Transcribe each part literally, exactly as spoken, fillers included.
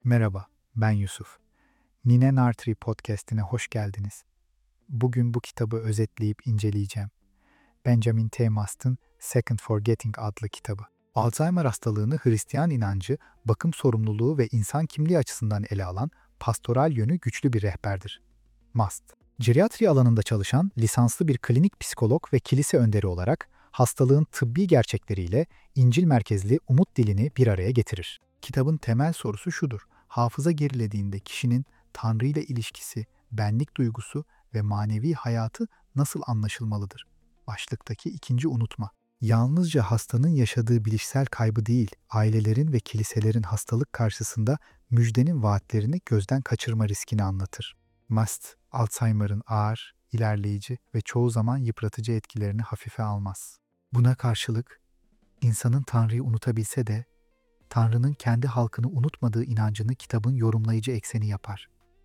Merhaba, ben Yusuf. Nine Nartri podcast'ine hoş geldiniz. Bugün bu kitabı özetleyip inceleyeceğim. Benjamin T. Mast'ın Second Forgetting adlı kitabı. Alzheimer hastalığını Hristiyan inancı, bakım sorumluluğu ve insan kimliği açısından ele alan pastoral yönü güçlü bir rehberdir. Mast, geriatri alanında çalışan lisanslı bir klinik psikolog ve kilise önderi olarak hastalığın tıbbi gerçekleriyle İncil merkezli umut dilini bir araya getirir. Kitabın temel sorusu şudur: hafıza gerilediğinde kişinin Tanrı ile ilişkisi, benlik duygusu ve manevi hayatı nasıl anlaşılmalıdır? Başlıktaki ikinci unutma. Yalnızca hastanın yaşadığı bilişsel kaybı değil, ailelerin ve kiliselerin hastalık karşısında müjdenin vaatlerini gözden kaçırma riskini anlatır. Mast, Alzheimer'ın ağır, ilerleyici ve çoğu zaman yıpratıcı etkilerini hafife almaz. Buna karşılık, insanın Tanrı'yı unutabilse de, Tanrı'nın kendi halkını unutmadığı inancını kitabın yorumlayıcı ekseni yapar.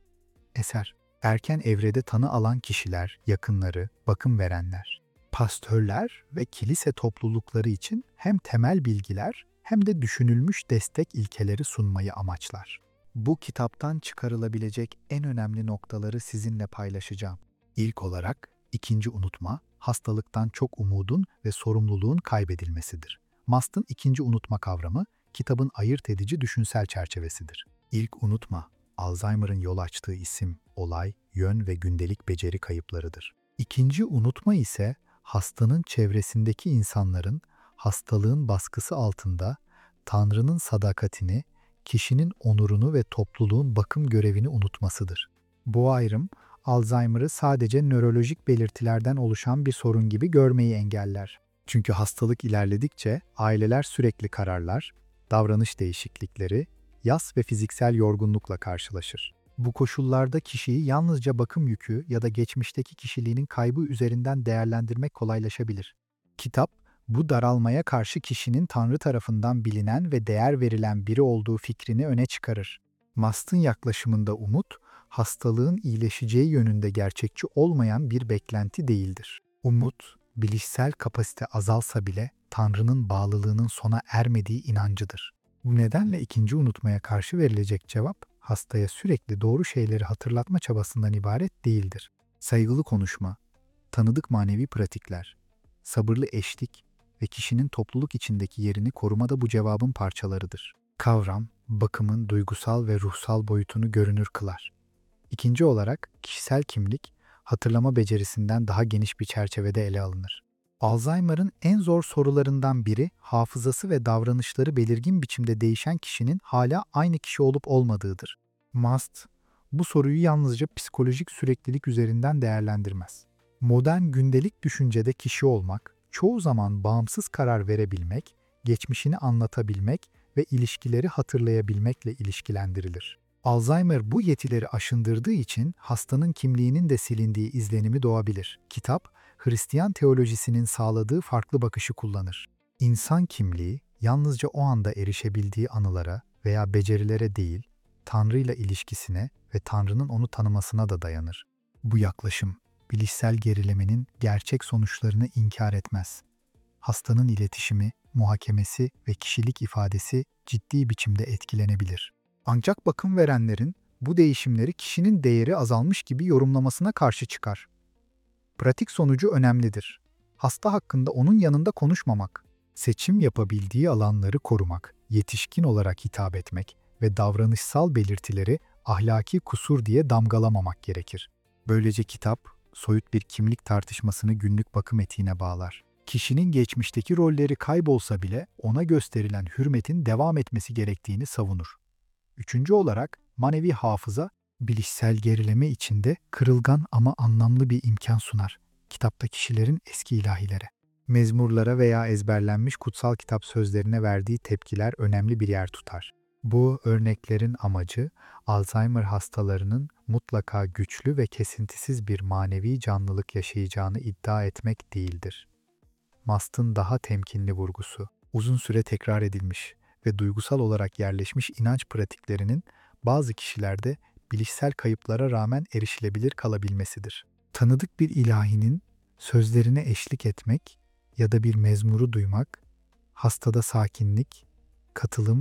Eser, erken evrede tanı alan kişiler, yakınları, bakım verenler, pastörler ve kilise toplulukları için hem temel bilgiler hem de düşünülmüş destek ilkeleri sunmayı amaçlar. Bu kitaptan çıkarılabilecek en önemli noktaları sizinle paylaşacağım. İlk olarak, ikinci unutma, hastalıktan çok umudun ve sorumluluğun kaybedilmesidir. Mast'ın ikinci unutma kavramı, kitabın ayırt edici düşünsel çerçevesidir. İlk unutma, Alzheimer'ın yol açtığı isim, olay, yön ve gündelik beceri kayıplarıdır. İkinci unutma ise hastanın çevresindeki insanların hastalığın baskısı altında Tanrı'nın sadakatini, kişinin onurunu ve topluluğun bakım görevini unutmasıdır. Bu ayrım, Alzheimer'ı sadece nörolojik belirtilerden oluşan bir sorun gibi görmeyi engeller. Çünkü hastalık ilerledikçe aileler sürekli kararlar, davranış değişiklikleri, yas ve fiziksel yorgunlukla karşılaşır. Bu koşullarda kişiyi yalnızca bakım yükü ya da geçmişteki kişiliğinin kaybı üzerinden değerlendirmek kolaylaşabilir. Kitap, bu daralmaya karşı kişinin Tanrı tarafından bilinen ve değer verilen biri olduğu fikrini öne çıkarır. Mast'ın yaklaşımında umut, hastalığın iyileşeceği yönünde gerçekçi olmayan bir beklenti değildir. Umut, bilişsel kapasite azalsa bile Tanrı'nın bağlılığının sona ermediği inancıdır. Bu nedenle ikinci unutmaya karşı verilecek cevap, hastaya sürekli doğru şeyleri hatırlatma çabasından ibaret değildir. Saygılı konuşma, tanıdık manevi pratikler, sabırlı eşlik ve kişinin topluluk içindeki yerini koruma da bu cevabın parçalarıdır. Kavram, bakımın duygusal ve ruhsal boyutunu görünür kılar. İkinci olarak, kişisel kimlik, hatırlama becerisinden daha geniş bir çerçevede ele alınır. Alzheimer'ın en zor sorularından biri, hafızası ve davranışları belirgin biçimde değişen kişinin hala aynı kişi olup olmadığıdır. Mast, bu soruyu yalnızca psikolojik süreklilik üzerinden değerlendirmez. Modern gündelik düşüncede kişi olmak, çoğu zaman bağımsız karar verebilmek, geçmişini anlatabilmek ve ilişkileri hatırlayabilmekle ilişkilendirilir. Alzheimer bu yetileri aşındırdığı için hastanın kimliğinin de silindiği izlenimi doğabilir. Kitap, Hristiyan teolojisinin sağladığı farklı bakışı kullanır. İnsan kimliği, yalnızca o anda erişebildiği anılara veya becerilere değil, Tanrı ile ilişkisine ve Tanrı'nın onu tanımasına da dayanır. Bu yaklaşım, bilişsel gerilemenin gerçek sonuçlarını inkar etmez. Hastanın iletişimi, muhakemesi ve kişilik ifadesi ciddi biçimde etkilenebilir. Ancak bakım verenlerin bu değişimleri kişinin değeri azalmış gibi yorumlamasına karşı çıkar. Pratik sonucu önemlidir. Hasta hakkında onun yanında konuşmamak, seçim yapabildiği alanları korumak, yetişkin olarak hitap etmek ve davranışsal belirtileri ahlaki kusur diye damgalamamak gerekir. Böylece kitap, soyut bir kimlik tartışmasını günlük bakım etiğine bağlar. Kişinin geçmişteki rolleri kaybolsa bile ona gösterilen hürmetin devam etmesi gerektiğini savunur. Üçüncü olarak, manevi hafıza, bilişsel gerileme içinde kırılgan ama anlamlı bir imkan sunar. Kitapta kişilerin eski ilahilere, mezmurlara veya ezberlenmiş kutsal kitap sözlerine verdiği tepkiler önemli bir yer tutar. Bu örneklerin amacı, Alzheimer hastalarının mutlaka güçlü ve kesintisiz bir manevi canlılık yaşayacağını iddia etmek değildir. Mast'ın daha temkinli vurgusu, uzun süre tekrar edilmiş ve duygusal olarak yerleşmiş inanç pratiklerinin bazı kişilerde bilişsel kayıplara rağmen erişilebilir kalabilmesidir. Tanıdık bir ilahinin sözlerine eşlik etmek ya da bir mezmuru duymak, hastada sakinlik, katılım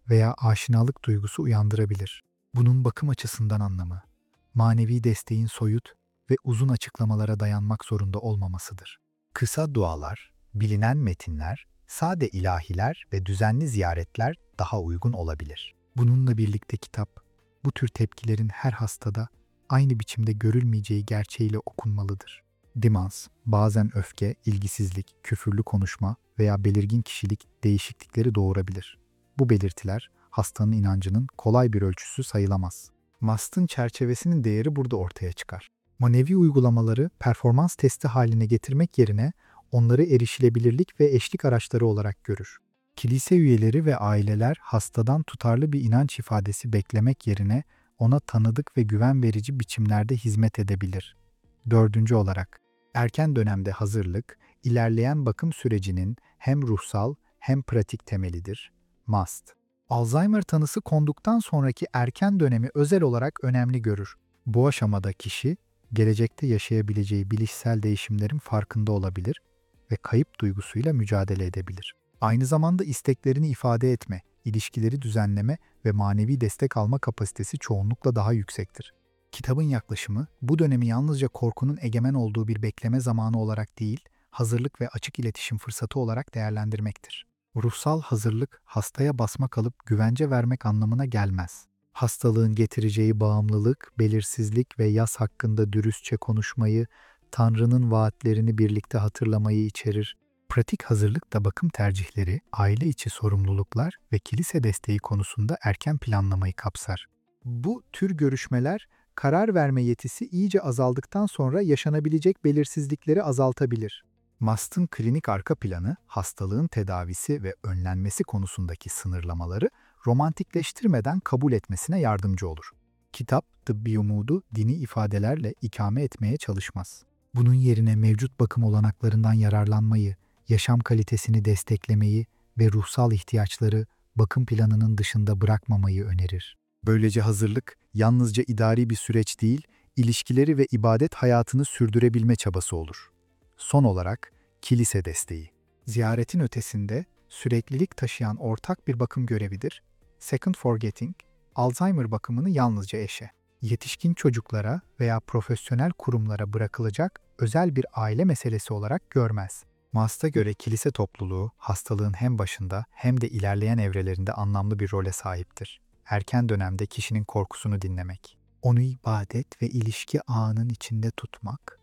veya aşinalık duygusu uyandırabilir. Bunun bakım açısından anlamı, manevi desteğin soyut ve uzun açıklamalara dayanmak zorunda olmamasıdır. Kısa dualar, bilinen metinler, sade ilahiler ve düzenli ziyaretler daha uygun olabilir. Bununla birlikte kitap, bu tür tepkilerin her hastada aynı biçimde görülmeyeceği gerçeğiyle okunmalıdır. Demans, bazen öfke, ilgisizlik, küfürlü konuşma veya belirgin kişilik değişiklikleri doğurabilir. Bu belirtiler, hastanın inancının kolay bir ölçüsü sayılamaz. Mast'ın çerçevesinin değeri burada ortaya çıkar. Manevi uygulamaları performans testi haline getirmek yerine onları erişilebilirlik ve eşlik araçları olarak görür. Kilise üyeleri ve aileler hastadan tutarlı bir inanç ifadesi beklemek yerine ona tanıdık ve güven verici biçimlerde hizmet edebilir. Dördüncü olarak, erken dönemde hazırlık, ilerleyen bakım sürecinin hem ruhsal hem pratik temelidir. Must. Alzheimer tanısı konduktan sonraki erken dönemi özel olarak önemli görür. Bu aşamada kişi, gelecekte yaşayabileceği bilişsel değişimlerin farkında olabilir ve kayıp duygusuyla mücadele edebilir. Aynı zamanda isteklerini ifade etme, ilişkileri düzenleme ve manevi destek alma kapasitesi çoğunlukla daha yüksektir. Kitabın yaklaşımı, bu dönemi yalnızca korkunun egemen olduğu bir bekleme zamanı olarak değil, hazırlık ve açık iletişim fırsatı olarak değerlendirmektir. Ruhsal hazırlık, hastaya basmak alıp güvence vermek anlamına gelmez. Hastalığın getireceği bağımlılık, belirsizlik ve yas hakkında dürüstçe konuşmayı, Tanrı'nın vaatlerini birlikte hatırlamayı içerir. Pratik hazırlık da bakım tercihleri, aile içi sorumluluklar ve kilise desteği konusunda erken planlamayı kapsar. Bu tür görüşmeler, karar verme yetisi iyice azaldıktan sonra yaşanabilecek belirsizlikleri azaltabilir. Mast'ın klinik arka planı, hastalığın tedavisi ve önlenmesi konusundaki sınırlamaları romantikleştirmeden kabul etmesine yardımcı olur. Kitap, tıbbi umudu dini ifadelerle ikame etmeye çalışmaz. Bunun yerine mevcut bakım olanaklarından yararlanmayı, yaşam kalitesini desteklemeyi ve ruhsal ihtiyaçları bakım planının dışında bırakmamayı önerir. Böylece hazırlık, yalnızca idari bir süreç değil, ilişkileri ve ibadet hayatını sürdürebilme çabası olur. Son olarak, kilise desteği. Ziyaretin ötesinde süreklilik taşıyan ortak bir bakım görevidir. Second Forgetting, Alzheimer bakımını yalnızca eşe, yetişkin çocuklara veya profesyonel kurumlara bırakılacak özel bir aile meselesi olarak görmez. Mast'a göre kilise topluluğu, hastalığın hem başında hem de ilerleyen evrelerinde anlamlı bir role sahiptir. Erken dönemde kişinin korkusunu dinlemek, onu ibadet ve ilişki ağının içinde tutmak,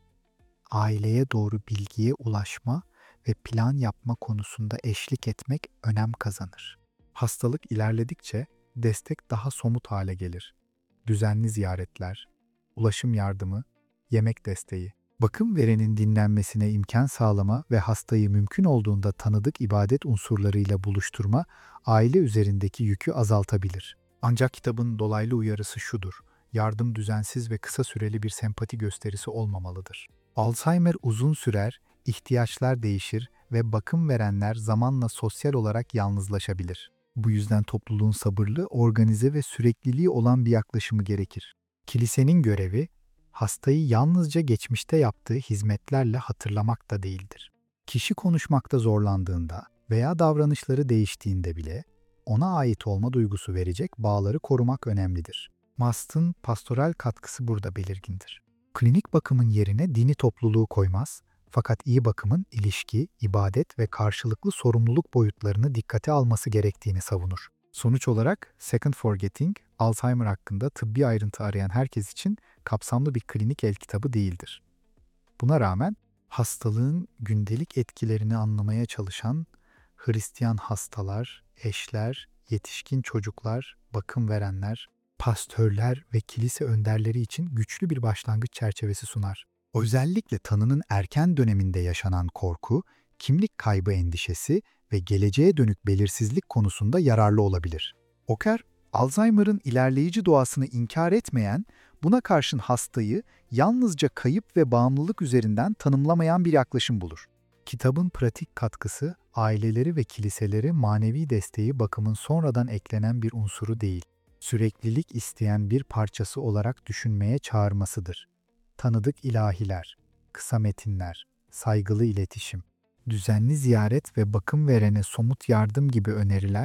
aileye doğru bilgiye ulaşma ve plan yapma konusunda eşlik etmek önem kazanır. Hastalık ilerledikçe destek daha somut hale gelir. Düzenli ziyaretler, ulaşım yardımı, yemek desteği, bakım verenin dinlenmesine imkan sağlama ve hastayı mümkün olduğunda tanıdık ibadet unsurlarıyla buluşturma, aile üzerindeki yükü azaltabilir. Ancak kitabın dolaylı uyarısı şudur: yardım düzensiz ve kısa süreli bir sempati gösterisi olmamalıdır. Alzheimer uzun sürer, ihtiyaçlar değişir ve bakım verenler zamanla sosyal olarak yalnızlaşabilir. Bu yüzden topluluğun sabırlı, organize ve sürekliliği olan bir yaklaşımı gerekir. Kilisenin görevi, hastayı yalnızca geçmişte yaptığı hizmetlerle hatırlamak da değildir. Kişi konuşmakta zorlandığında veya davranışları değiştiğinde bile ona ait olma duygusu verecek bağları korumak önemlidir. Mast'ın pastoral katkısı burada belirgindir. Klinik bakımın yerine dini topluluğu koymaz, fakat iyi bakımın ilişki, ibadet ve karşılıklı sorumluluk boyutlarını dikkate alması gerektiğini savunur. Sonuç olarak Second Forgetting, Alzheimer hakkında tıbbi ayrıntı arayan herkes için kapsamlı bir klinik el kitabı değildir. Buna rağmen hastalığın gündelik etkilerini anlamaya çalışan Hristiyan hastalar, eşler, yetişkin çocuklar, bakım verenler, pastörler ve kilise önderleri için güçlü bir başlangıç çerçevesi sunar. Özellikle tanının erken döneminde yaşanan korku, kimlik kaybı endişesi ve geleceğe dönük belirsizlik konusunda yararlı olabilir. Oker, Alzheimer'ın ilerleyici doğasını inkar etmeyen, buna karşın hastayı yalnızca kayıp ve bağımlılık üzerinden tanımlamayan bir yaklaşım bulur. Kitabın pratik katkısı, aileleri ve kiliseleri manevi desteği bakımın sonradan eklenen bir unsuru değil, süreklilik isteyen bir parçası olarak düşünmeye çağırmasıdır. Tanıdık ilahiler, kısa metinler, saygılı iletişim, düzenli ziyaret ve bakım verene somut yardım gibi öneriler,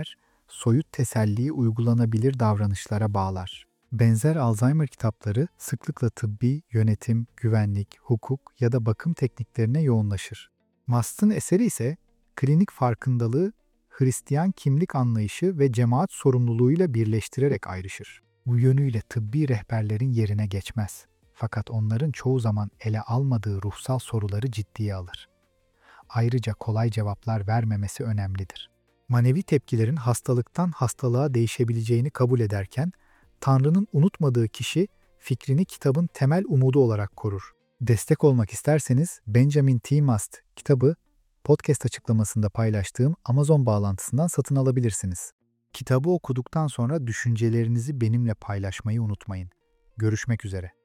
soyut teselliyi uygulanabilir davranışlara bağlar. Benzer Alzheimer kitapları sıklıkla tıbbi, yönetim, güvenlik, hukuk ya da bakım tekniklerine yoğunlaşır. Mast'ın eseri ise klinik farkındalığı Hristiyan kimlik anlayışı ve cemaat sorumluluğuyla birleştirerek ayrışır. Bu yönüyle tıbbi rehberlerin yerine geçmez. Fakat onların çoğu zaman ele almadığı ruhsal soruları ciddiye alır. Ayrıca kolay cevaplar vermemesi önemlidir. Manevi tepkilerin hastalıktan hastalığa değişebileceğini kabul ederken, Tanrı'nın unutmadığı kişi fikrini kitabın temel umudu olarak korur. Destek olmak isterseniz Benjamin T. Mast kitabı podcast açıklamasında paylaştığım Amazon bağlantısından satın alabilirsiniz. Kitabı okuduktan sonra düşüncelerinizi benimle paylaşmayı unutmayın. Görüşmek üzere.